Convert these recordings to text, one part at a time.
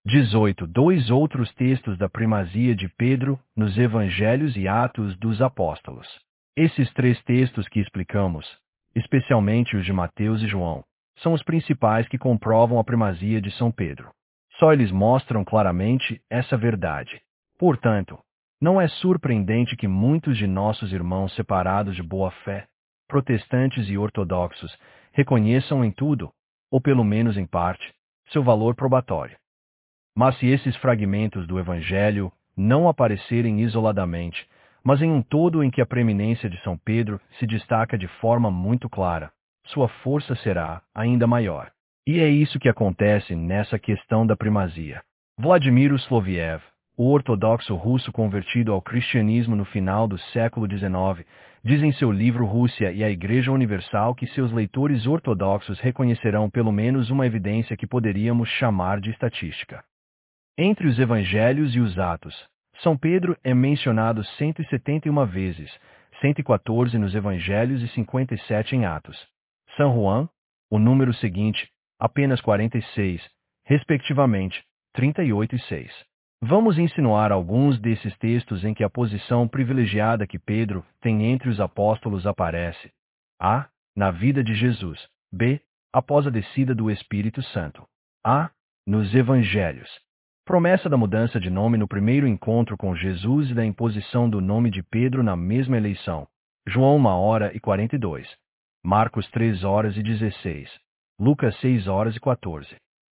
18. Dois outros textos da primazia de Pedro nos Evangelhos e Atos dos Apóstolos. Esses três textos que explicamos, especialmente os de Mateus e João, são os principais que comprovam a primazia de São Pedro. Só eles mostram claramente essa verdade. Portanto, não é surpreendente que muitos de nossos irmãos separados de boa fé, protestantes e ortodoxos, reconheçam em tudo, ou pelo menos em parte, seu valor probatório. Mas se esses fragmentos do Evangelho não aparecerem isoladamente, mas em um todo em que a preeminência de São Pedro se destaca de forma muito clara, sua força será ainda maior. E é isso que acontece nessa questão da primazia. Vladimir Sloviev, o ortodoxo russo convertido ao cristianismo no final do século XIX, diz em seu livro Rússia e a Igreja Universal que seus leitores ortodoxos reconhecerão pelo menos uma evidência que poderíamos chamar de estatística. Entre os Evangelhos e os Atos, São Pedro é mencionado 171 vezes, 114 nos Evangelhos e 57 em Atos. São João, o número seguinte, apenas 46, respectivamente, 38 e 6. Vamos insinuar alguns desses textos em que a posição privilegiada que Pedro tem entre os apóstolos aparece. A. Na vida de Jesus. B. Após a descida do Espírito Santo. A. Nos Evangelhos. Promessa da mudança de nome no primeiro encontro com Jesus e da imposição do nome de Pedro na mesma eleição. João 1h42. Marcos 3h16. Lucas 6h14.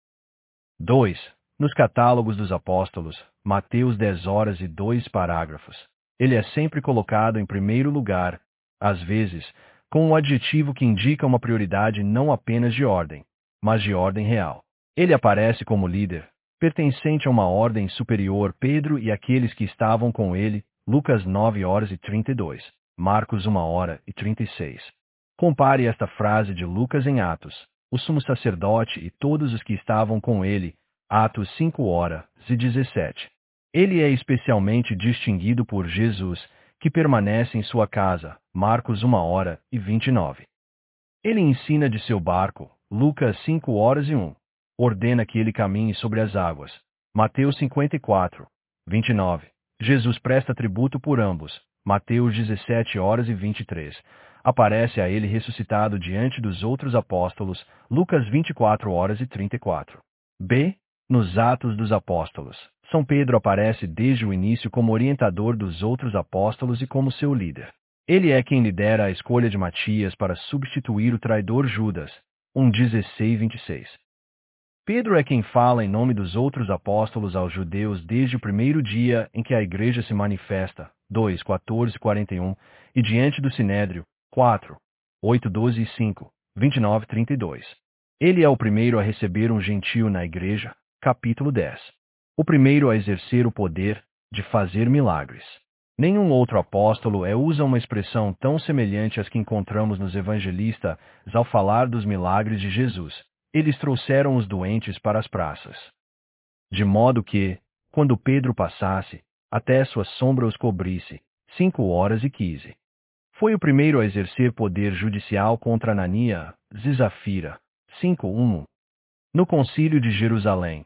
2. Nos catálogos dos apóstolos, Mateus 10h02 parágrafos. Ele é sempre colocado em primeiro lugar, às vezes, com um adjetivo que indica uma prioridade não apenas de ordem, mas de ordem real. Ele aparece como líder, pertencente a uma ordem superior. Pedro e aqueles que estavam com ele, Lucas 9h32, Marcos 1h36. Compare esta frase de Lucas em Atos, o sumo sacerdote e todos os que estavam com ele, Atos 5h17. Ele é especialmente distinguido por Jesus, que permanece em sua casa, Marcos 1h29. Ele ensina de seu barco, Lucas 5h01. Ordena que ele caminhe sobre as águas. Mateus 54:29. Jesus presta tributo por ambos. Mateus 17h23. Aparece a ele ressuscitado diante dos outros apóstolos. Lucas 24h34. B. Nos Atos dos Apóstolos. São Pedro aparece desde o início como orientador dos outros apóstolos e como seu líder. Ele é quem lidera a escolha de Matias para substituir o traidor Judas. 1:16-26. Pedro é quem fala em nome dos outros apóstolos aos judeus desde o primeiro dia em que a igreja se manifesta, 2:14-41, e diante do Sinédrio, 4:8-12 e 5:29-32. Ele é o primeiro a receber um gentio na igreja, capítulo 10. O primeiro a exercer o poder de fazer milagres. Nenhum outro apóstolo usa uma expressão tão semelhante às que encontramos nos evangelistas ao falar dos milagres de Jesus. Eles trouxeram os doentes para as praças. De modo que, quando Pedro passasse, até sua sombra os cobrisse. 5h15. Foi o primeiro a exercer poder judicial contra Anania e Zafira. 5:1. No concílio de Jerusalém,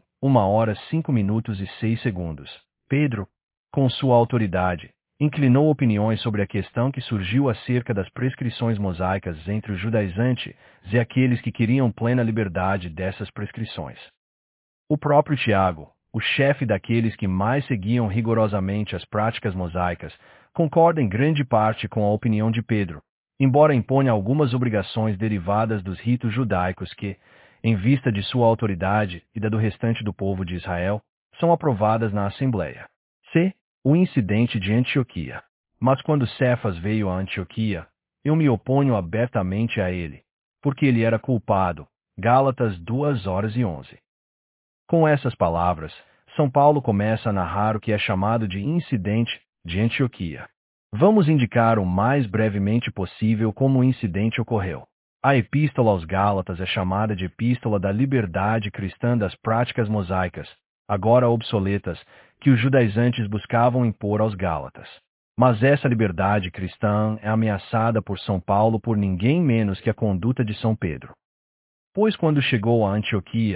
1h05:06. Pedro, com sua autoridade, inclinou opiniões sobre a questão que surgiu acerca das prescrições mosaicas entre os judaizantes e aqueles que queriam plena liberdade dessas prescrições. O próprio Tiago, o chefe daqueles que mais seguiam rigorosamente as práticas mosaicas, concorda em grande parte com a opinião de Pedro, embora imponha algumas obrigações derivadas dos ritos judaicos que, em vista de sua autoridade e da do restante do povo de Israel, são aprovadas na Assembleia. C. O incidente de Antioquia. Mas quando Cefas veio a Antioquia, eu me oponho abertamente a ele, porque ele era culpado. Gálatas 2h11. Com essas palavras, São Paulo começa a narrar o que é chamado de incidente de Antioquia. Vamos indicar o mais brevemente possível como o incidente ocorreu. A Epístola aos Gálatas é chamada de Epístola da Liberdade Cristã das Práticas Mosaicas, agora obsoletas, que os judaizantes buscavam impor aos Gálatas. Mas essa liberdade cristã é ameaçada por São Paulo por ninguém menos que a conduta de São Pedro. Pois quando chegou a Antioquia,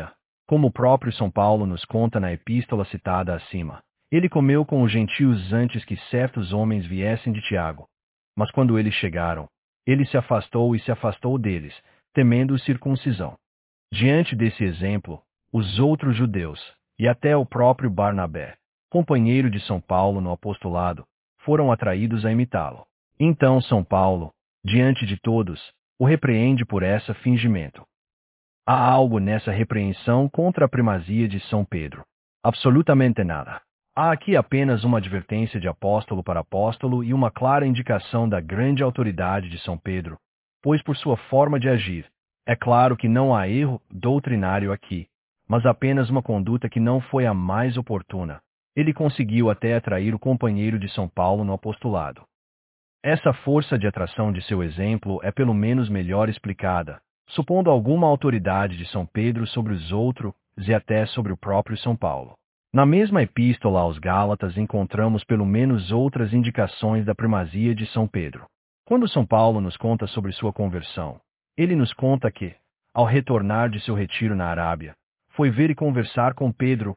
Como o próprio São Paulo nos conta na epístola citada acima, ele comeu com os gentios antes que certos homens viessem de Tiago. Mas quando eles chegaram, ele se afastou deles, temendo circuncisão. Diante desse exemplo, os outros judeus, e até o próprio Barnabé, companheiro de São Paulo no apostolado, foram atraídos a imitá-lo. Então São Paulo, diante de todos, o repreende por esse fingimento. Há algo nessa repreensão contra a primazia de São Pedro? Absolutamente nada. Há aqui apenas uma advertência de apóstolo para apóstolo e uma clara indicação da grande autoridade de São Pedro, pois por sua forma de agir, é claro que não há erro doutrinário aqui, mas apenas uma conduta que não foi a mais oportuna. Ele conseguiu até atrair o companheiro de São Paulo no apostolado. Essa força de atração de seu exemplo é pelo menos melhor explicada, supondo alguma autoridade de São Pedro sobre os outros e até sobre o próprio São Paulo. Na mesma epístola aos Gálatas encontramos pelo menos outras indicações da primazia de São Pedro. Quando São Paulo nos conta sobre sua conversão, ele nos conta que, ao retornar de seu retiro na Arábia, foi ver e conversar com Pedro,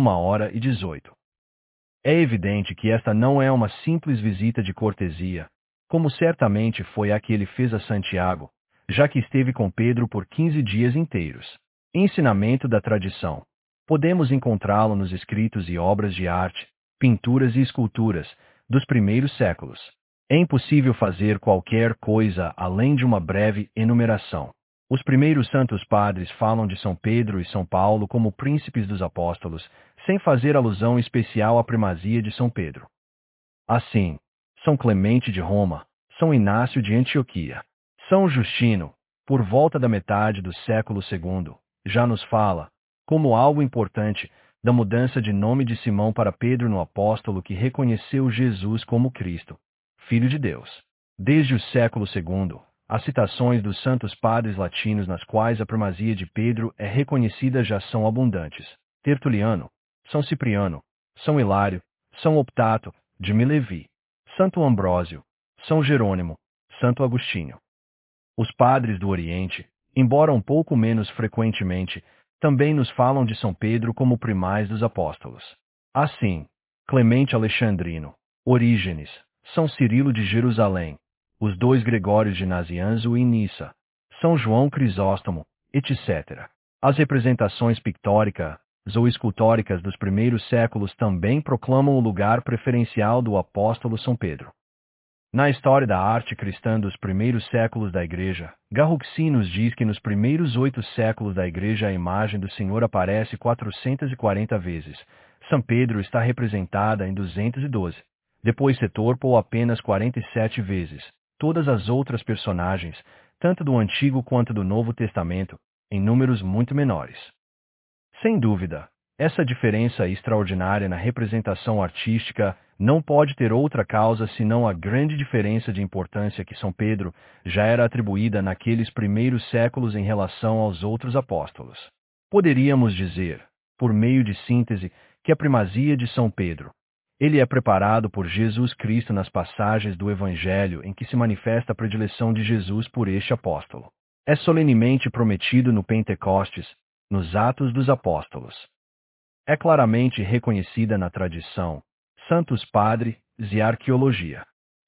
1h18. É evidente que esta não é uma simples visita de cortesia, como certamente foi a que ele fez a Santiago, já que esteve com Pedro por 15 dias inteiros. Ensinamento da tradição. Podemos encontrá-lo nos escritos e obras de arte, pinturas e esculturas dos primeiros séculos. É impossível fazer qualquer coisa além de uma breve enumeração. Os primeiros santos padres falam de São Pedro e São Paulo como príncipes dos apóstolos, sem fazer alusão especial à primazia de São Pedro. Assim, São Clemente de Roma, São Inácio de Antioquia, São Justino, por volta da metade do século II, já nos fala, como algo importante, da mudança de nome de Simão para Pedro no apóstolo que reconheceu Jesus como Cristo, Filho de Deus. Desde o século II, as citações dos santos padres latinos nas quais a primazia de Pedro é reconhecida já são abundantes. Tertuliano, São Cipriano, São Hilário, São Optato, de Milevi, Santo Ambrósio, São Jerônimo, Santo Agostinho. Os padres do Oriente, embora um pouco menos frequentemente, também nos falam de São Pedro como primaz dos apóstolos. Assim, Clemente Alexandrino, Orígenes, São Cirilo de Jerusalém, os dois Gregórios de Nazianzo e Nissa, São João Crisóstomo, etc. As representações pictóricas ou escultóricas dos primeiros séculos também proclamam o lugar preferencial do apóstolo São Pedro. Na história da arte cristã dos primeiros séculos da Igreja, Garrouxi nos diz que nos primeiros 8 séculos da Igreja a imagem do Senhor aparece 440 vezes. São Pedro está representada em 212. Depois Setorpo apenas 47 vezes. Todas as outras personagens, tanto do Antigo quanto do Novo Testamento, em números muito menores. Sem dúvida, essa diferença extraordinária na representação artística não pode ter outra causa senão a grande diferença de importância que São Pedro já era atribuída naqueles primeiros séculos em relação aos outros apóstolos. Poderíamos dizer, por meio de síntese, que a primazia de São Pedro, ele é preparado por Jesus Cristo nas passagens do Evangelho em que se manifesta a predileção de Jesus por este apóstolo. É solenemente prometido no Pentecostes, nos Atos dos Apóstolos. É claramente reconhecida na tradição, Santos Padre e Arqueologia.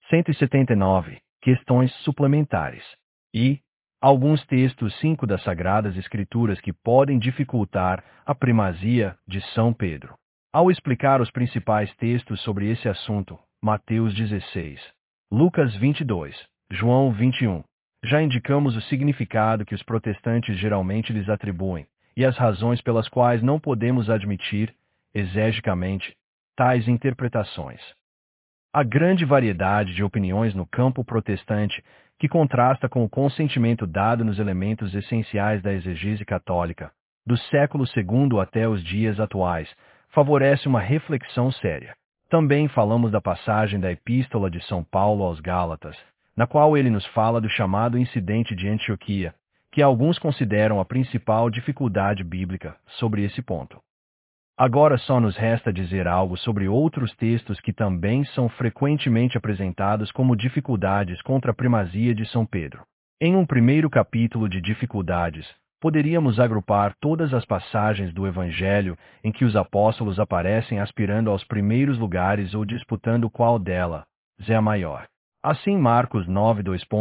179. Questões suplementares. E alguns textos 5 das Sagradas Escrituras que podem dificultar a primazia de São Pedro. Ao explicar os principais textos sobre esse assunto, Mateus 16, Lucas 22, João 21, já indicamos o significado que os protestantes geralmente lhes atribuem, e as razões pelas quais não podemos admitir, exegicamente, tais interpretações. Há grande variedade de opiniões no campo protestante, que contrasta com o consentimento dado nos elementos essenciais da exegese católica, do século II até os dias atuais, favorece uma reflexão séria. Também falamos da passagem da Epístola de São Paulo aos Gálatas, na qual ele nos fala do chamado incidente de Antioquia, que alguns consideram a principal dificuldade bíblica sobre esse ponto. Agora só nos resta dizer algo sobre outros textos que também são frequentemente apresentados como dificuldades contra a primazia de São Pedro. Em um primeiro capítulo de dificuldades, Poderíamos agrupar todas as passagens do Evangelho em que os apóstolos aparecem aspirando aos primeiros lugares ou disputando qual dela é a maior. Assim, Marcos 9,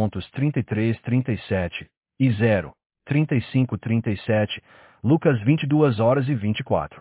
33, 37 e 0, 35, 37, Lucas 22 horas e 24.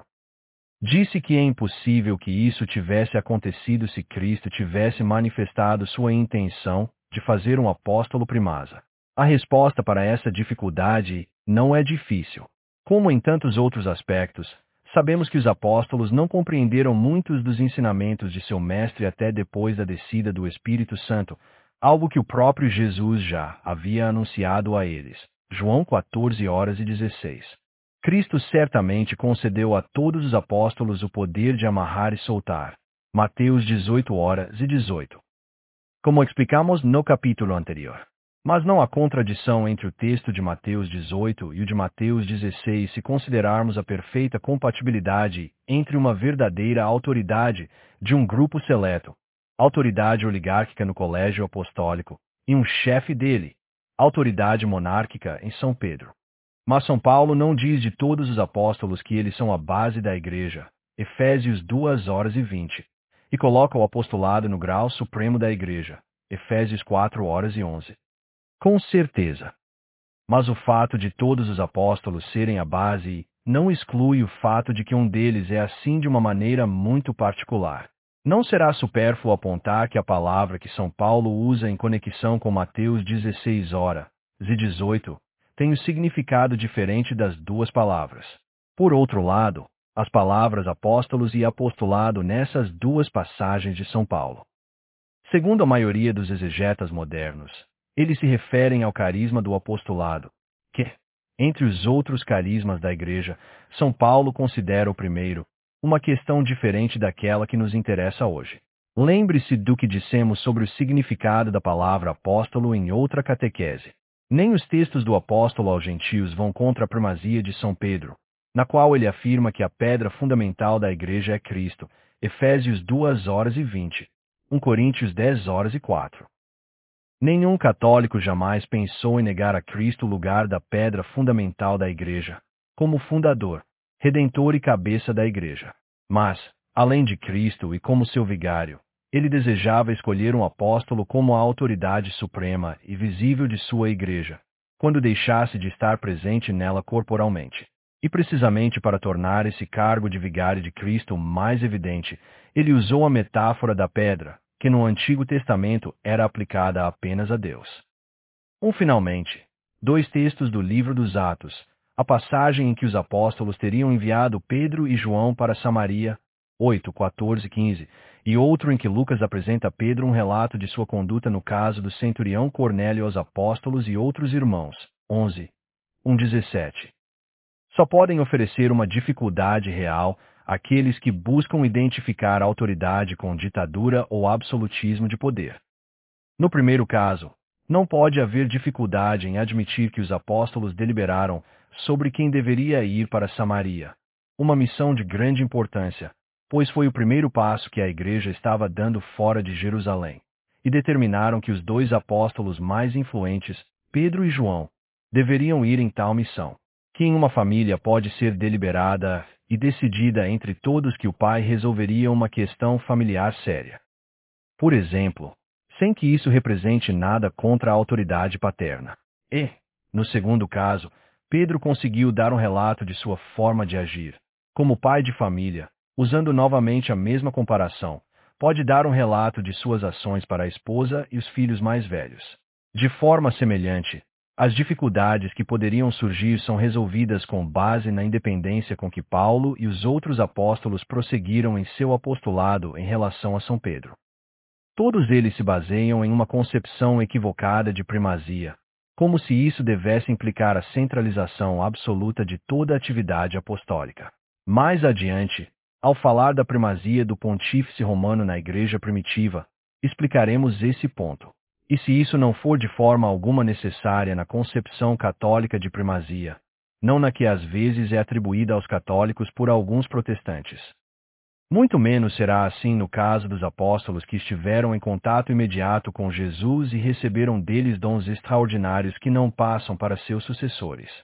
Disse que é impossível que isso tivesse acontecido se Cristo tivesse manifestado sua intenção de fazer um apóstolo primaz. A resposta para essa dificuldade não é difícil. Como em tantos outros aspectos, sabemos que os apóstolos não compreenderam muitos dos ensinamentos de seu mestre até depois da descida do Espírito Santo, algo que o próprio Jesus já havia anunciado a eles. João 14 horas e 16. Cristo certamente concedeu a todos os apóstolos o poder de amarrar e soltar. Mateus 18 horas e 18. Como explicamos no capítulo anterior. Mas não há contradição entre o texto de Mateus 18 e o de Mateus 16 se considerarmos a perfeita compatibilidade entre uma verdadeira autoridade de um grupo seleto, autoridade oligárquica no colégio apostólico, e um chefe dele, autoridade monárquica em São Pedro. Mas São Paulo não diz de todos os apóstolos que eles são a base da igreja, Efésios 2 horas e 20, e coloca o apostolado no grau supremo da igreja, Efésios 4 horas e 11. Com certeza. Mas o fato de todos os apóstolos serem a base não exclui o fato de que um deles é assim de uma maneira muito particular. Não será supérfluo apontar que a palavra que São Paulo usa em conexão com Mateus 16 horas e 18 tem um significado diferente das duas palavras. Por outro lado, as palavras apóstolos e apostolado nessas duas passagens de São Paulo. Segundo a maioria dos exegetas modernos, eles se referem ao carisma do apostolado, que, entre os outros carismas da Igreja, São Paulo considera o primeiro, uma questão diferente daquela que nos interessa hoje. Lembre-se do que dissemos sobre o significado da palavra apóstolo em outra catequese. Nem os textos do apóstolo aos gentios vão contra a primazia de São Pedro, na qual ele afirma que a pedra fundamental da Igreja é Cristo, Efésios 2 horas e 20, 1 Coríntios 10 horas e 4. Nenhum católico jamais pensou em negar a Cristo o lugar da pedra fundamental da Igreja, como fundador, redentor e cabeça da Igreja. Mas, além de Cristo e como seu vigário, ele desejava escolher um apóstolo como a autoridade suprema e visível de sua Igreja, quando deixasse de estar presente nela corporalmente. E precisamente para tornar esse cargo de vigário de Cristo mais evidente, ele usou a metáfora da pedra, que no Antigo Testamento era aplicada apenas a Deus. Finalmente, dois textos do livro dos Atos, a passagem em que os apóstolos teriam enviado Pedro e João para Samaria, 8, 14 e 15, e outro em que Lucas apresenta a Pedro um relato de sua conduta no caso do centurião Cornélio aos apóstolos e outros irmãos, 11, 1, 17. Só podem oferecer uma dificuldade real àqueles que buscam identificar a autoridade com ditadura ou absolutismo de poder. No primeiro caso, não pode haver dificuldade em admitir que os apóstolos deliberaram sobre quem deveria ir para Samaria, uma missão de grande importância, pois foi o primeiro passo que a igreja estava dando fora de Jerusalém, e determinaram que os dois apóstolos mais influentes, Pedro e João, deveriam ir em tal missão, que em uma família pode ser deliberada e decidida entre todos que o pai resolveria uma questão familiar séria. Por exemplo, sem que isso represente nada contra a autoridade paterna. E, no segundo caso, Pedro conseguiu dar um relato de sua forma de agir. Como pai de família, usando novamente a mesma comparação, pode dar um relato de suas ações para a esposa e os filhos mais velhos. De forma semelhante, as dificuldades que poderiam surgir são resolvidas com base na independência com que Paulo e os outros apóstolos prosseguiram em seu apostolado em relação a São Pedro. Todos eles se baseiam em uma concepção equivocada de primazia, como se isso devesse implicar a centralização absoluta de toda a atividade apostólica. Mais adiante, ao falar da primazia do pontífice romano na igreja primitiva, explicaremos esse ponto. E se isso não for de forma alguma necessária na concepção católica de primazia, não na que às vezes é atribuída aos católicos por alguns protestantes. Muito menos será assim no caso dos apóstolos que estiveram em contato imediato com Jesus e receberam deles dons extraordinários que não passam para seus sucessores.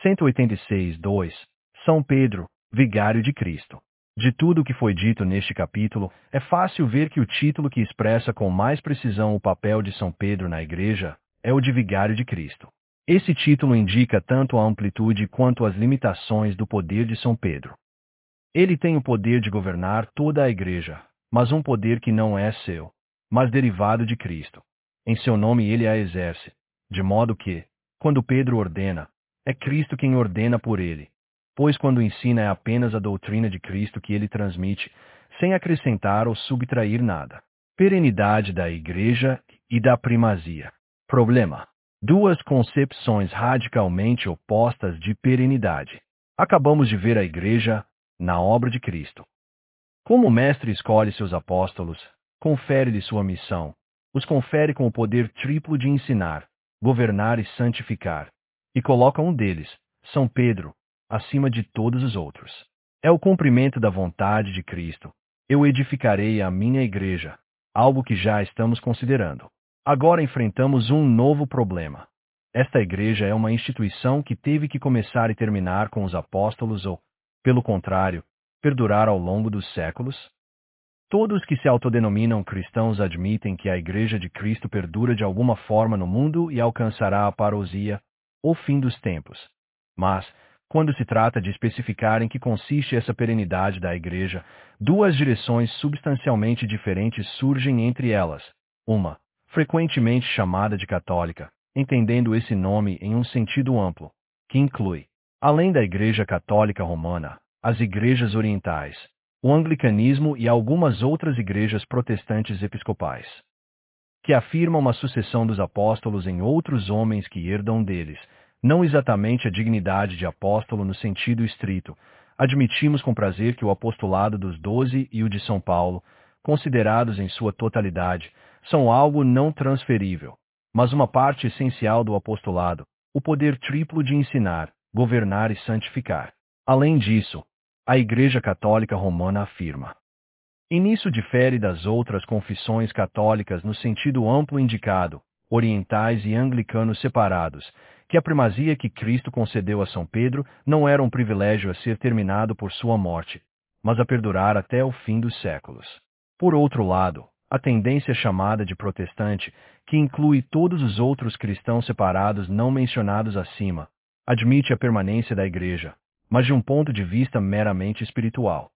186:2. São Pedro, vigário de Cristo. De tudo o que foi dito neste capítulo, é fácil ver que o título que expressa com mais precisão o papel de São Pedro na Igreja é o de vigário de Cristo. Esse título indica tanto a amplitude quanto as limitações do poder de São Pedro. Ele tem o poder de governar toda a Igreja, mas um poder que não é seu, mas derivado de Cristo. Em seu nome ele a exerce, de modo que, quando Pedro ordena, é Cristo quem ordena por ele, pois quando ensina é apenas a doutrina de Cristo que ele transmite, sem acrescentar ou subtrair nada. Perenidade da Igreja e da primazia. Problema: duas concepções radicalmente opostas de perenidade. Acabamos de ver a Igreja na obra de Cristo. Como o Mestre escolhe seus apóstolos, confere-lhes sua missão, os confere com o poder triplo de ensinar, governar e santificar, e coloca um deles, São Pedro, acima de todos os outros. É o cumprimento da vontade de Cristo. Eu edificarei a minha igreja, algo que já estamos considerando. Agora enfrentamos um novo problema. Esta igreja é uma instituição que teve que começar e terminar com os apóstolos ou, pelo contrário, perdurar ao longo dos séculos? Todos que se autodenominam cristãos admitem que a Igreja de Cristo perdura de alguma forma no mundo e alcançará a parousia, o fim dos tempos. Mas, quando se trata de especificar em que consiste essa perenidade da Igreja, duas direções substancialmente diferentes surgem entre elas. Uma, frequentemente chamada de católica, entendendo esse nome em um sentido amplo, que inclui, além da Igreja Católica Romana, as igrejas orientais, o anglicanismo e algumas outras igrejas protestantes episcopais, que afirmam uma sucessão dos apóstolos em outros homens que herdam deles, não exatamente a dignidade de apóstolo no sentido estrito. Admitimos com prazer que o apostolado dos 12 e o de São Paulo, considerados em sua totalidade, são algo não transferível, mas uma parte essencial do apostolado, o poder triplo de ensinar, governar e santificar. Além disso, a Igreja Católica Romana afirma. E nisso difere das outras confissões católicas no sentido amplo indicado, orientais e anglicanos separados, que a primazia que Cristo concedeu a São Pedro não era um privilégio a ser terminado por sua morte, mas a perdurar até o fim dos séculos. Por outro lado, a tendência chamada de protestante, que inclui todos os outros cristãos separados não mencionados acima, admite a permanência da Igreja, mas de um ponto de vista meramente espiritual.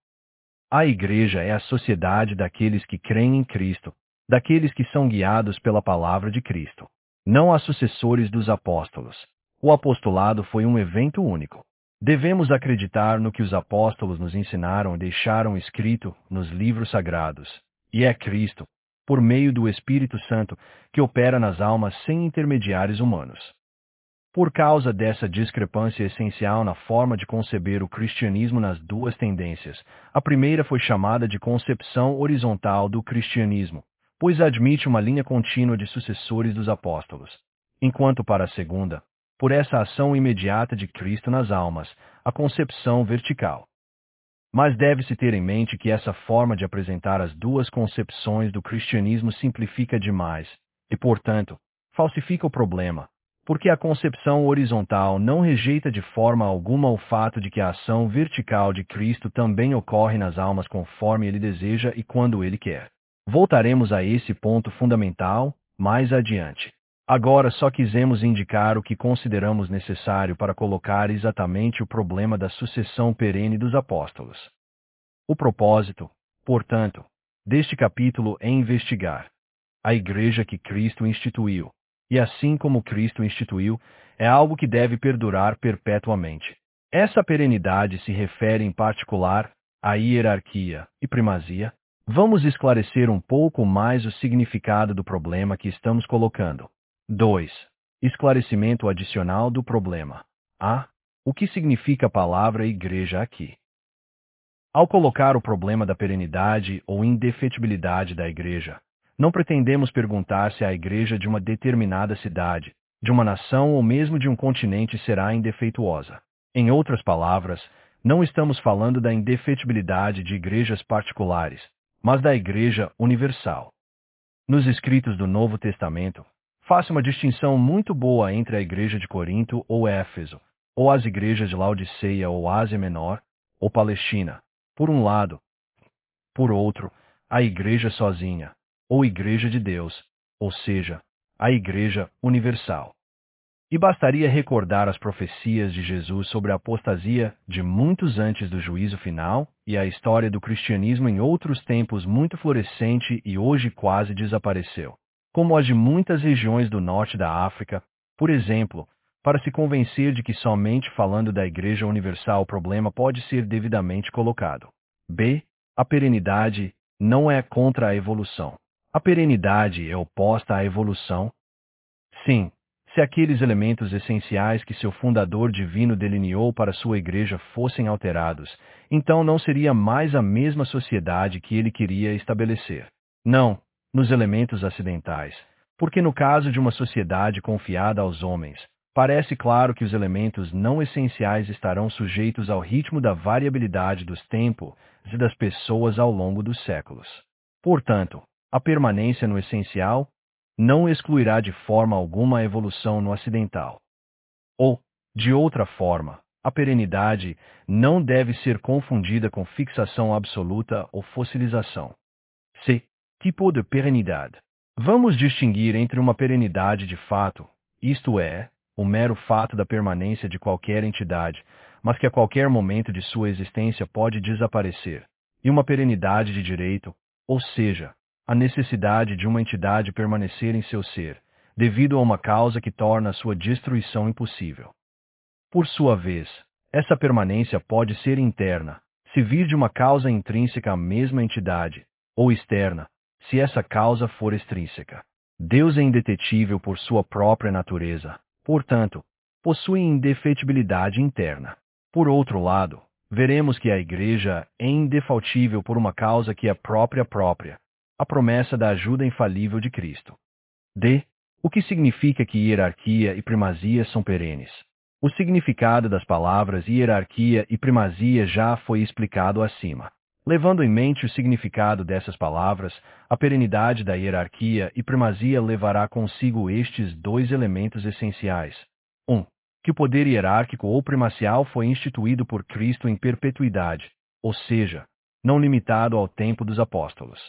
A Igreja é a sociedade daqueles que creem em Cristo, daqueles que são guiados pela palavra de Cristo. Não há sucessores dos apóstolos. O apostolado foi um evento único. Devemos acreditar no que os apóstolos nos ensinaram e deixaram escrito nos livros sagrados. E é Cristo, por meio do Espírito Santo, que opera nas almas sem intermediários humanos. Por causa dessa discrepância essencial na forma de conceber o cristianismo nas duas tendências, a primeira foi chamada de concepção horizontal do cristianismo, pois admite uma linha contínua de sucessores dos apóstolos, enquanto para a segunda, por essa ação imediata de Cristo nas almas, a concepção vertical. Mas deve-se ter em mente que essa forma de apresentar as duas concepções do cristianismo simplifica demais, e, portanto, falsifica o problema, porque a concepção horizontal não rejeita de forma alguma o fato de que a ação vertical de Cristo também ocorre nas almas conforme ele deseja e quando ele quer. Voltaremos a esse ponto fundamental mais adiante. Agora só quisemos indicar o que consideramos necessário para colocar exatamente o problema da sucessão perene dos apóstolos. O propósito, portanto, deste capítulo é investigar a Igreja que Cristo instituiu. E assim como Cristo instituiu, é algo que deve perdurar perpetuamente. Essa perenidade se refere em particular à hierarquia e primazia. Vamos esclarecer um pouco mais o significado do problema que estamos colocando. 2. Esclarecimento adicional do problema. A. O que significa a palavra igreja aqui? Ao colocar o problema da perenidade ou indefetibilidade da igreja, não pretendemos perguntar se a igreja de uma determinada cidade, de uma nação ou mesmo de um continente será indefeituosa. Em outras palavras, não estamos falando da indefetibilidade de igrejas particulares, mas da igreja universal. Nos escritos do Novo Testamento, faz uma distinção muito boa entre a igreja de Corinto ou Éfeso, ou as igrejas de Laodiceia ou Ásia Menor, ou Palestina, por um lado. Por outro, a igreja sozinha, ou igreja de Deus, ou seja, a igreja universal. E bastaria recordar as profecias de Jesus sobre a apostasia de muitos antes do juízo final e a história do cristianismo em outros tempos muito florescente e hoje quase desapareceu, como as de muitas regiões do norte da África, por exemplo, para se convencer de que somente falando da Igreja Universal o problema pode ser devidamente colocado. B. A perenidade não é contra a evolução. A perenidade é oposta à evolução? Sim, se aqueles elementos essenciais que seu fundador divino delineou para sua igreja fossem alterados, então não seria mais a mesma sociedade que ele queria estabelecer. Não, nos elementos acidentais, porque no caso de uma sociedade confiada aos homens, parece claro que os elementos não essenciais estarão sujeitos ao ritmo da variabilidade dos tempos e das pessoas ao longo dos séculos. Portanto, a permanência no essencial não excluirá de forma alguma a evolução no acidental. Ou, de outra forma, a perenidade não deve ser confundida com fixação absoluta ou fossilização. C. Tipo de perenidade. Vamos distinguir entre uma perenidade de fato, isto é, o mero fato da permanência de qualquer entidade, mas que a qualquer momento de sua existência pode desaparecer, e uma perenidade de direito, ou seja, a necessidade de uma entidade permanecer em seu ser, devido a uma causa que torna a sua destruição impossível. Por sua vez, essa permanência pode ser interna, se vir de uma causa intrínseca à mesma entidade, ou externa, se essa causa for extrínseca. Deus é indetetível por sua própria natureza, portanto, possui indefetibilidade interna. Por outro lado, veremos que a Igreja é indefautível por uma causa que é própria, a promessa da ajuda infalível de Cristo. D. O que significa que hierarquia e primazia são perenes? O significado das palavras hierarquia e primazia já foi explicado acima. Levando em mente o significado dessas palavras, a perenidade da hierarquia e primazia levará consigo estes dois elementos essenciais. 1. Que o poder hierárquico ou primacial foi instituído por Cristo em perpetuidade, ou seja, não limitado ao tempo dos apóstolos.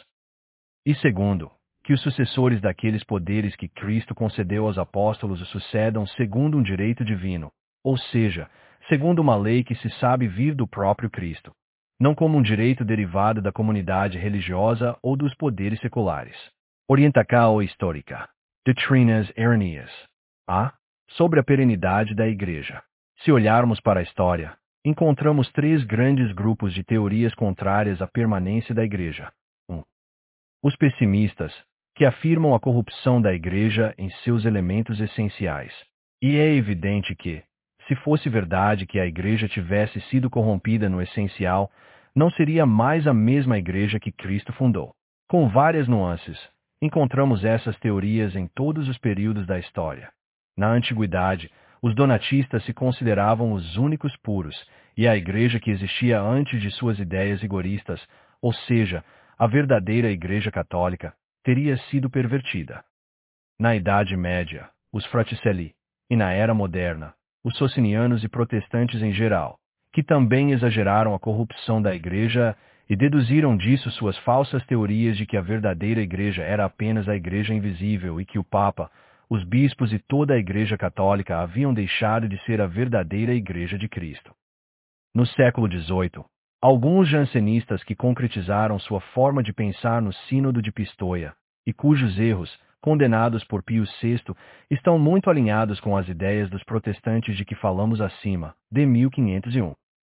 E segundo, que os sucessores daqueles poderes que Cristo concedeu aos apóstolos o sucedam segundo um direito divino, ou seja, segundo uma lei que se sabe vir do próprio Cristo, não como um direito derivado da comunidade religiosa ou dos poderes seculares. Orientação histórica. Doutrinas errôneas. A. Sobre a perenidade da Igreja. Se olharmos para a história, encontramos três grandes grupos de teorias contrárias à permanência da Igreja. 1. Os pessimistas, que afirmam a corrupção da Igreja em seus elementos essenciais. E é evidente que, se fosse verdade que a Igreja tivesse sido corrompida no essencial, não seria mais a mesma Igreja que Cristo fundou. Com várias nuances, encontramos essas teorias em todos os períodos da história. Na antiguidade, os donatistas se consideravam os únicos puros, e a Igreja que existia antes de suas ideias rigoristas, ou seja, a verdadeira Igreja Católica, teria sido pervertida. Na Idade Média, os Fraticelli, e na Era Moderna, os socinianos e protestantes em geral, que também exageraram a corrupção da Igreja e deduziram disso suas falsas teorias de que a verdadeira Igreja era apenas a Igreja invisível e que o Papa, os bispos e toda a Igreja Católica haviam deixado de ser a verdadeira Igreja de Cristo. No século XVIII, alguns jansenistas que concretizaram sua forma de pensar no Sínodo de Pistoia, e cujos erros, condenados por Pio VI, estão muito alinhados com as ideias dos protestantes de que falamos acima, de 1501.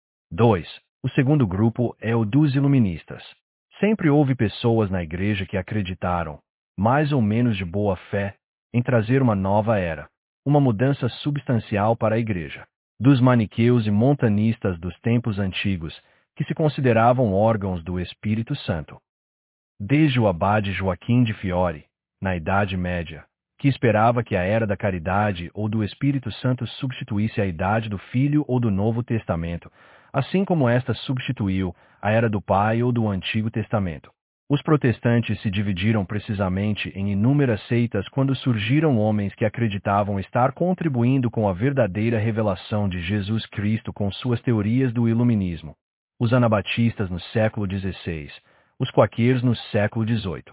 2. O segundo grupo é o dos iluministas. Sempre houve pessoas na Igreja que acreditaram, mais ou menos de boa fé, em trazer uma nova era, uma mudança substancial para a Igreja. Dos maniqueus e montanistas dos tempos antigos, que se consideravam órgãos do Espírito Santo. Desde o abade Joaquim de Fiore, na Idade Média, que esperava que a era da caridade ou do Espírito Santo substituísse a idade do Filho ou do Novo Testamento, assim como esta substituiu a era do Pai ou do Antigo Testamento. Os protestantes se dividiram precisamente em inúmeras seitas quando surgiram homens que acreditavam estar contribuindo com a verdadeira revelação de Jesus Cristo com suas teorias do iluminismo. Os anabatistas no século XVI, os quaqueiros no século XVIII,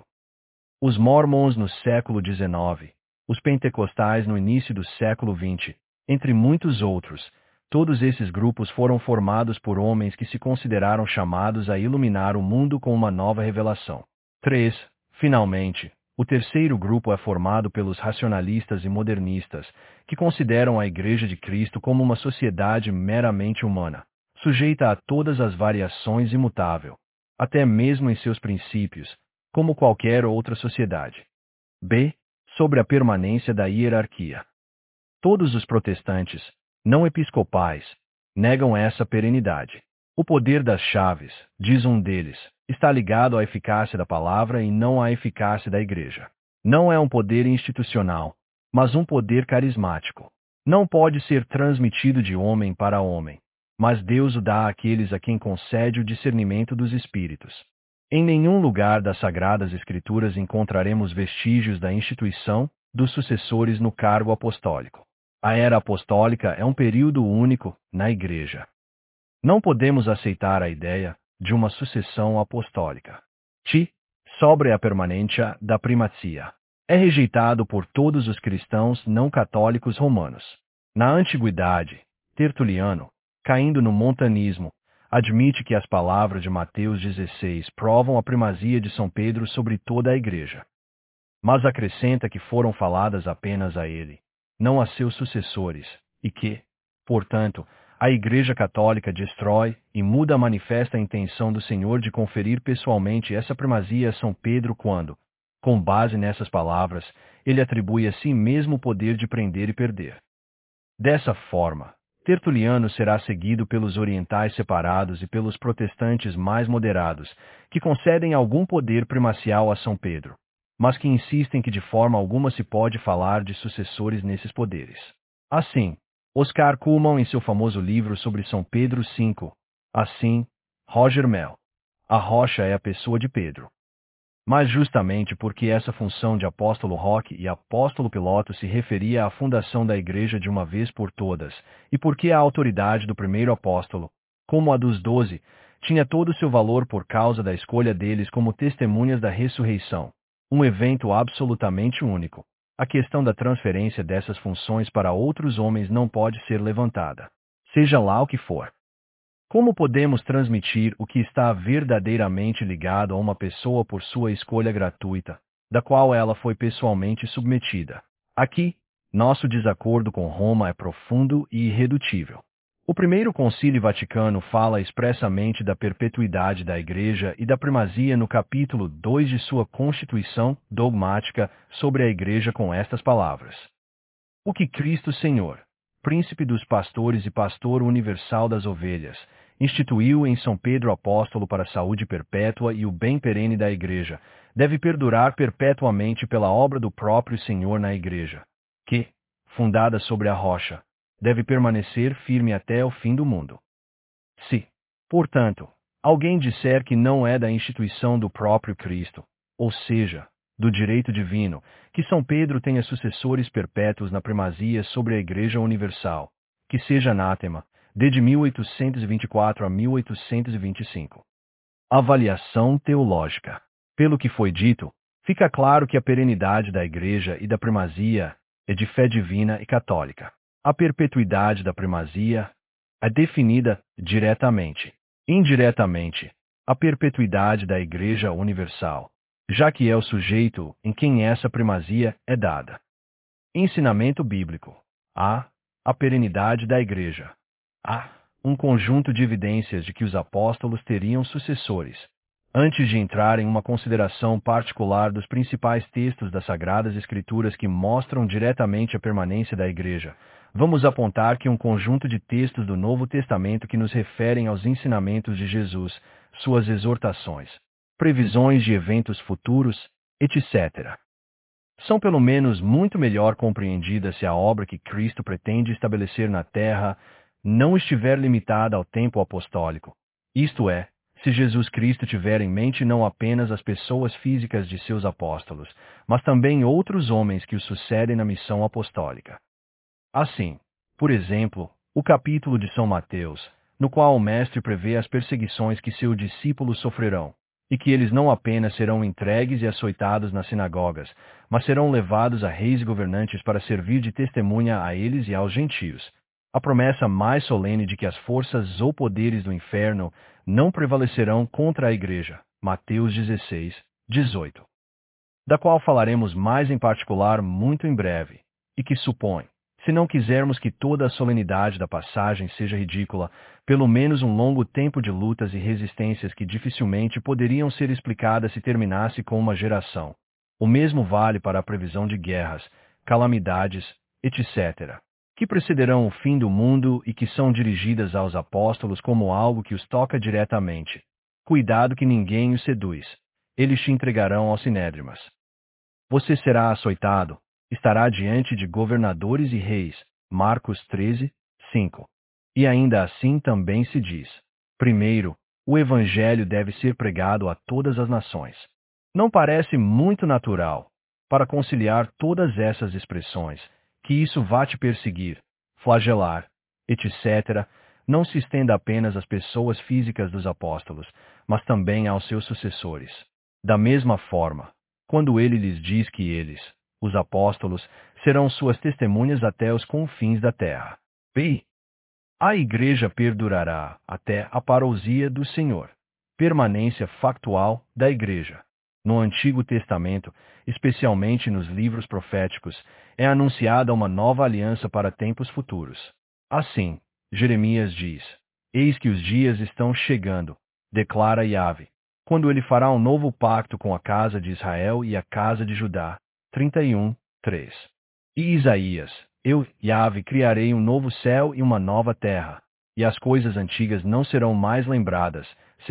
os mormons no século XIX, os pentecostais no início do século XX, entre muitos outros. Todos esses grupos foram formados por homens que se consideraram chamados a iluminar o mundo com uma nova revelação. 3. Finalmente, o terceiro grupo é formado pelos racionalistas e modernistas, que consideram a Igreja de Cristo como uma sociedade meramente humana, sujeita a todas as variações e imutável, até mesmo em seus princípios, como qualquer outra sociedade. B. Sobre a permanência da hierarquia. Todos os protestantes, não episcopais, negam essa perenidade. O poder das chaves, diz um deles, está ligado à eficácia da palavra e não à eficácia da Igreja. Não é um poder institucional, mas um poder carismático. Não pode ser transmitido de homem para homem, mas Deus o dá àqueles a quem concede o discernimento dos espíritos. Em nenhum lugar das Sagradas Escrituras encontraremos vestígios da instituição dos sucessores no cargo apostólico. A era apostólica é um período único na Igreja. Não podemos aceitar a ideia de uma sucessão apostólica. Sobre a permanência da primacia. É rejeitado por todos os cristãos não católicos romanos. Na Antiguidade, Tertuliano, caindo no montanismo, admite que as palavras de Mateus 16 provam a primazia de São Pedro sobre toda a Igreja. Mas acrescenta que foram faladas apenas a ele, não a seus sucessores, e que, portanto, a Igreja Católica destrói e muda a manifesta intenção do Senhor de conferir pessoalmente essa primazia a São Pedro quando, com base nessas palavras, ele atribui a si mesmo o poder de prender e perder. Dessa forma, Tertuliano será seguido pelos orientais separados e pelos protestantes mais moderados, que concedem algum poder primacial a São Pedro, mas que insistem que de forma alguma se pode falar de sucessores nesses poderes. Assim, Oscar Cullmann em seu famoso livro sobre São Pedro V, assim, Roger Mell, a rocha é a pessoa de Pedro. Mas justamente porque essa função de apóstolo Roque e apóstolo Piloto se referia à fundação da Igreja de uma vez por todas, e porque a autoridade do primeiro apóstolo, como a dos 12, tinha todo o seu valor por causa da escolha deles como testemunhas da ressurreição, um evento absolutamente único, a questão da transferência dessas funções para outros homens não pode ser levantada, seja lá o que for. Como podemos transmitir o que está verdadeiramente ligado a uma pessoa por sua escolha gratuita, da qual ela foi pessoalmente submetida? Aqui, nosso desacordo com Roma é profundo e irredutível. O Primeiro Concílio Vaticano fala expressamente da perpetuidade da Igreja e da primazia no capítulo 2 de sua Constituição dogmática sobre a Igreja com estas palavras: o que Cristo Senhor, príncipe dos pastores e pastor universal das ovelhas, instituiu em São Pedro apóstolo para a saúde perpétua e o bem perene da Igreja, deve perdurar perpetuamente pela obra do próprio Senhor na Igreja, que, fundada sobre a rocha, deve permanecer firme até o fim do mundo. Se, portanto, alguém disser que não é da instituição do próprio Cristo, ou seja, do direito divino, que São Pedro tenha sucessores perpétuos na primazia sobre a Igreja Universal, que seja anátema, de 1824 a 1825. Avaliação teológica. Pelo que foi dito, fica claro que a perenidade da Igreja e da primazia é de fé divina e católica. A perpetuidade da primazia é definida diretamente. Indiretamente, a perpetuidade da Igreja Universal, já que é o sujeito em quem essa primazia é dada. Ensinamento bíblico. A perenidade da Igreja. Um conjunto de evidências de que os apóstolos teriam sucessores. Antes de entrar em uma consideração particular dos principais textos das Sagradas Escrituras que mostram diretamente a permanência da Igreja, vamos apontar que um conjunto de textos do Novo Testamento que nos referem aos ensinamentos de Jesus, suas exortações, previsões de eventos futuros, etc. São pelo menos muito melhor compreendidas se a obra que Cristo pretende estabelecer na terra não estiver limitada ao tempo apostólico, isto é, Se Jesus Cristo tiver em mente não apenas as pessoas físicas de seus apóstolos, mas também outros homens que o sucedem na missão apostólica. Assim, por exemplo, o capítulo de São Mateus, no qual o Mestre prevê as perseguições que seus discípulos sofrerão, e que eles não apenas serão entregues e açoitados nas sinagogas, mas serão levados a reis e governantes para servir de testemunha a eles e aos gentios. A promessa mais solene de que as forças ou poderes do inferno não prevalecerão contra a Igreja, Mateus 16, 18. Da qual falaremos mais em particular muito em breve, e que supõe, se não quisermos que toda a solenidade da passagem seja ridícula, pelo menos um longo tempo de lutas e resistências que dificilmente poderiam ser explicadas se terminasse com uma geração. O mesmo vale para a previsão de guerras, calamidades, etc., que precederão o fim do mundo e que são dirigidas aos apóstolos como algo que os toca diretamente. Cuidado que ninguém os seduz. Eles te entregarão aos sinédrimas. Você será açoitado, estará diante de governadores e reis. Marcos 13, 5. E ainda assim também se diz: primeiro, o evangelho deve ser pregado a todas as nações. Não parece muito natural, para conciliar todas essas expressões, que isso vá te perseguir, flagelar, etc., não se estenda apenas às pessoas físicas dos apóstolos, mas também aos seus sucessores. Da mesma forma, quando ele lhes diz que eles, os apóstolos, serão suas testemunhas até os confins da terra. B. A Igreja perdurará até a parousia do Senhor. Permanência factual da Igreja. No Antigo Testamento, especialmente nos livros proféticos, é anunciada uma nova aliança para tempos futuros. Assim, Jeremias diz: Eis que os dias estão chegando, declara Yahvé, quando ele fará um novo pacto com a casa de Israel e a casa de Judá. 31, 3. E Isaías: Eu, Yahvé, criarei um novo céu e uma nova terra, e as coisas antigas não serão mais lembradas.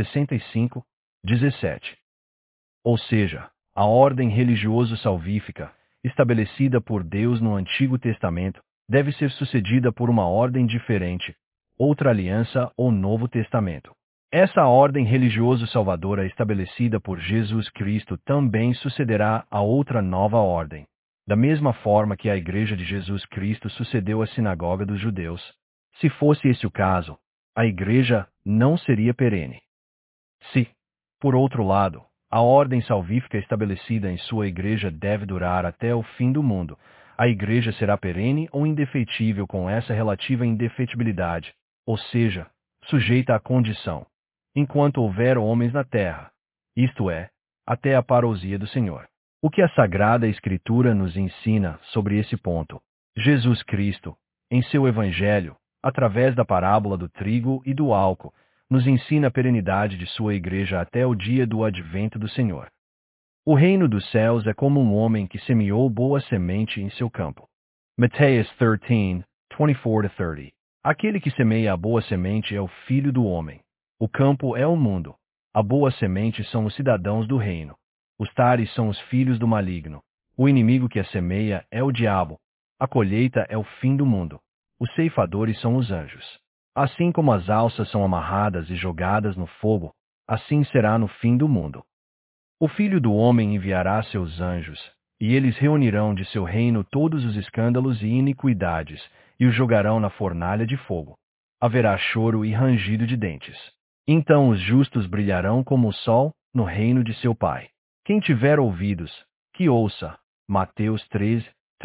65, 17. Ou seja, a ordem religioso-salvífica, estabelecida por Deus no Antigo Testamento, deve ser sucedida por uma ordem diferente, outra aliança ou Novo Testamento. Essa ordem religioso-salvadora estabelecida por Jesus Cristo também sucederá a outra nova ordem, da mesma forma que a Igreja de Jesus Cristo sucedeu à sinagoga dos judeus. Se fosse esse o caso, a Igreja não seria perene. Se, por outro lado, a ordem salvífica estabelecida em sua Igreja deve durar até o fim do mundo, a Igreja será perene ou indefetível com essa relativa indefetibilidade, ou seja, sujeita à condição, enquanto houver homens na terra, isto é, até a parousia do Senhor. O que a Sagrada Escritura nos ensina sobre esse ponto? Jesus Cristo, em seu Evangelho, através da parábola do trigo e do álcool, nos ensina a perenidade de sua Igreja até o dia do advento do Senhor. O reino dos céus é como um homem que semeou boa semente em seu campo. Mateus 13, 24-30. Aquele que semeia a boa semente é o Filho do Homem. O campo é o mundo. A boa semente são os cidadãos do reino. Os tares são os filhos do maligno. O inimigo que a semeia é o diabo. A colheita é o fim do mundo. Os ceifadores são os anjos. Assim como as alças são amarradas e jogadas no fogo, assim será no fim do mundo. O Filho do Homem enviará seus anjos, e eles reunirão de seu reino todos os escândalos e iniquidades, e os jogarão na fornalha de fogo. Haverá choro e rangido de dentes. Então os justos brilharão como o sol no reino de seu Pai. Quem tiver ouvidos, que ouça. Mateus 13,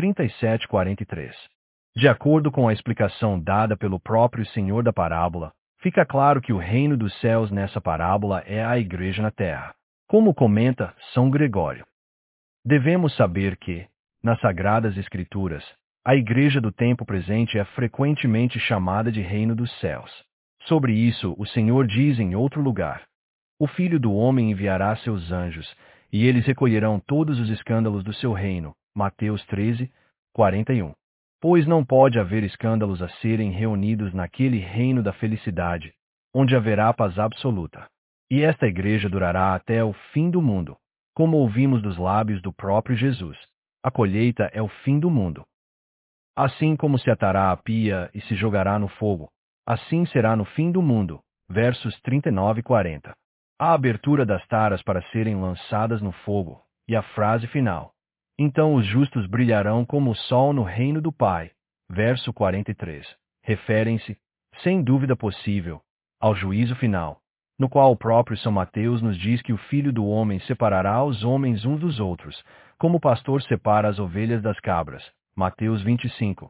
37-43. De acordo com a explicação dada pelo próprio Senhor da parábola, fica claro que o reino dos céus nessa parábola é a Igreja na terra. Como comenta São Gregório, devemos saber que, nas Sagradas Escrituras, a Igreja do tempo presente é frequentemente chamada de Reino dos Céus. Sobre isso, o Senhor diz em outro lugar: O Filho do Homem enviará seus anjos, e eles recolherão todos os escândalos do seu reino. Mateus 13, 41. Pois não pode haver escândalos a serem reunidos naquele reino da felicidade, onde haverá paz absoluta. E esta Igreja durará até o fim do mundo, como ouvimos dos lábios do próprio Jesus. A colheita é o fim do mundo. Assim como se atará a pia e se jogará no fogo, assim será no fim do mundo. Versos 39 e 40. a abertura das taras para serem lançadas no fogo, e a frase final. Então os justos brilharão como o sol no reino do Pai. Verso 43. Referem-se, sem dúvida possível, ao juízo final, no qual o próprio São Mateus nos diz que o Filho do Homem separará os homens uns dos outros, como o pastor separa as ovelhas das cabras. Mateus 25,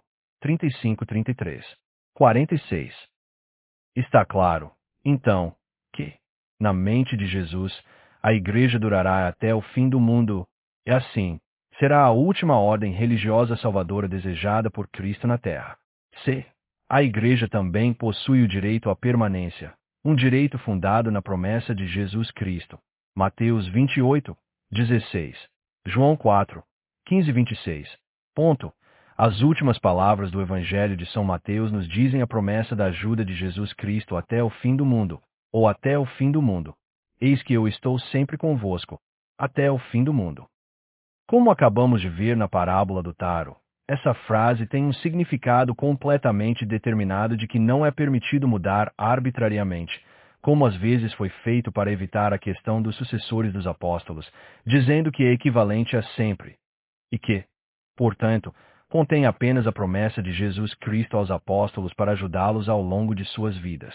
35-33. 46. Está claro, então, que, na mente de Jesus, a Igreja durará até o fim do mundo, e assim, será a última ordem religiosa salvadora desejada por Cristo na Terra. C. A Igreja também possui o direito à permanência, um direito fundado na promessa de Jesus Cristo. Mateus 28, 16. João 4, 15-26. Ponto. As últimas palavras do Evangelho de São Mateus nos dizem a promessa da ajuda de Jesus Cristo até o fim do mundo, ou até o fim do mundo. Eis que eu estou sempre convosco, até o fim do mundo. Como acabamos de ver na parábola do taro, essa frase tem um significado completamente determinado de que não é permitido mudar arbitrariamente, como às vezes foi feito para evitar a questão dos sucessores dos apóstolos, dizendo que é equivalente a sempre, e que, portanto, contém apenas a promessa de Jesus Cristo aos apóstolos para ajudá-los ao longo de suas vidas.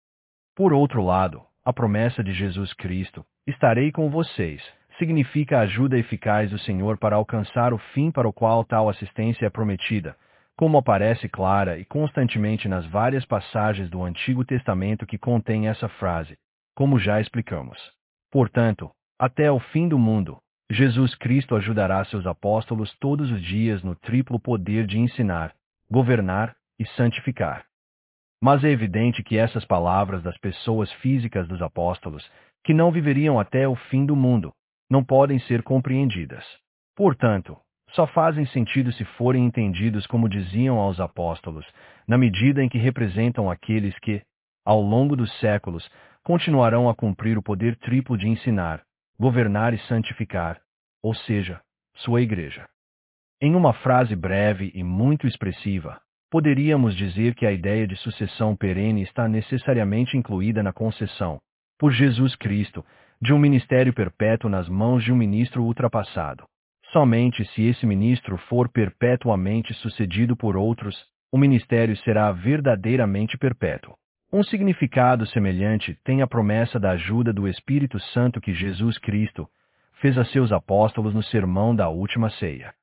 Por outro lado, a promessa de Jesus Cristo, estarei com vocês, significa a ajuda eficaz do Senhor para alcançar o fim para o qual tal assistência é prometida, como aparece clara e constantemente nas várias passagens do Antigo Testamento que contêm essa frase, como já explicamos. Portanto, até o fim do mundo, Jesus Cristo ajudará seus apóstolos todos os dias no triplo poder de ensinar, governar e santificar. Mas é evidente que essas palavras das pessoas físicas dos apóstolos, que não viveriam até o fim do mundo, não podem ser compreendidas. Portanto, só fazem sentido se forem entendidos como diziam aos apóstolos, na medida em que representam aqueles que, ao longo dos séculos, continuarão a cumprir o poder triplo de ensinar, governar e santificar, ou seja, sua Igreja. Em uma frase breve e muito expressiva, poderíamos dizer que a ideia de sucessão perene está necessariamente incluída na concessão, por Jesus Cristo, de um ministério perpétuo nas mãos de um ministro ultrapassado. Somente se esse ministro for perpetuamente sucedido por outros, o ministério será verdadeiramente perpétuo. Um significado semelhante tem a promessa da ajuda do Espírito Santo que Jesus Cristo fez a seus apóstolos no sermão da última ceia.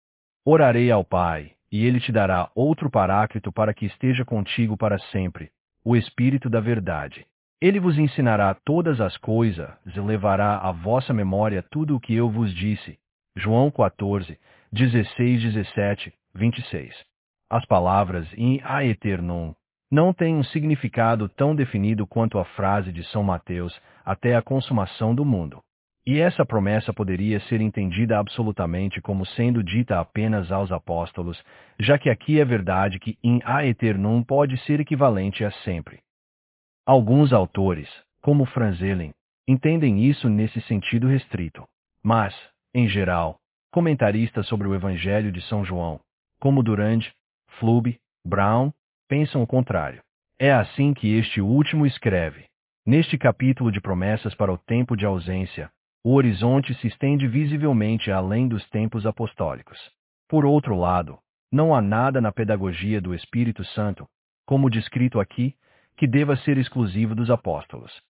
Orarei ao Pai, e ele te dará outro Paráclito para que esteja contigo para sempre, o Espírito da Verdade. Ele vos ensinará todas as coisas e levará à vossa memória tudo o que eu vos disse. João 14, 16, 17, 26. As palavras in a eternum não têm um significado tão definido quanto a frase de São Mateus, até a consumação do mundo. E essa promessa poderia ser entendida absolutamente como sendo dita apenas aos apóstolos, já que aqui é verdade que in a eternum pode ser equivalente a sempre. Alguns autores, como Franz Helen, entendem isso nesse sentido restrito. Mas, em geral, comentaristas sobre o Evangelho de São João, como Durand, Flub, Brown, pensam o contrário. É assim que este último escreve. Neste capítulo de promessas para o tempo de ausência, o horizonte se estende visivelmente além dos tempos apostólicos. Por outro lado, não há nada na pedagogia do Espírito Santo, como descrito aqui, que deva ser exclusivo dos apóstolos.